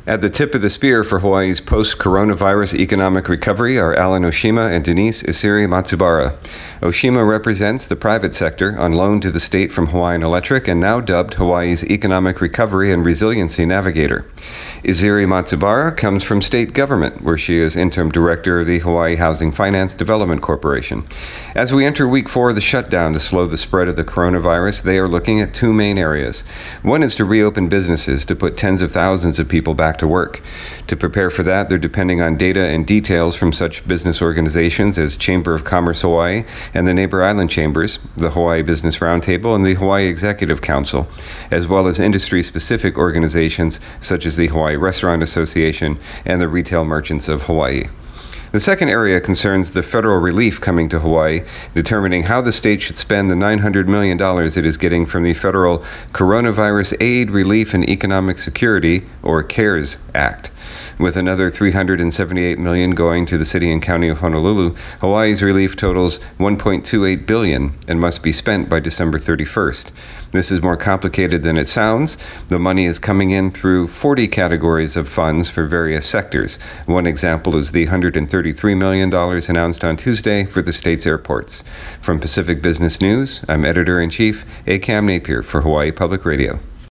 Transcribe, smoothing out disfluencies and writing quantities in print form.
At the tip of the spear for Hawaii's post-coronavirus economic recovery are Alan Oshima and Denise Isiri Matsubara. Oshima represents the private sector on loan to the state from Hawaiian Electric and now dubbed Hawaii's Economic Recovery and Resiliency Navigator. Isiri Matsubara comes from state government, where she is interim director of the Hawaii Housing Finance Development Corporation. As we enter week 4 of the shutdown to slow the spread of the coronavirus, they are looking at 2 main areas. One is to reopen businesses to put tens of thousands of people back to work. To prepare for that, they're depending on data and details from such business organizations as Chamber of Commerce Hawaii and the Neighbor Island Chambers, the Hawaii Business Roundtable, and the Hawaii Executive Council, as well as industry-specific organizations such as the Hawaii Restaurant Association and the Retail Merchants of Hawaii. The second area concerns the federal relief coming to Hawaii, determining how the state should spend the $900 million it is getting from the Federal Coronavirus Aid, Relief, and Economic Security, or CARES Act. With another $378 million going to the city and county of Honolulu, Hawaii's relief totals $1.28 billion and must be spent by December 31st. This is more complicated than it sounds. The money is coming in through 40 categories of funds for various sectors. One example is the $133 million announced on Tuesday for the state's airports. From Pacific Business News, I'm Editor-in-Chief A. Cam Napier for Hawaii Public Radio.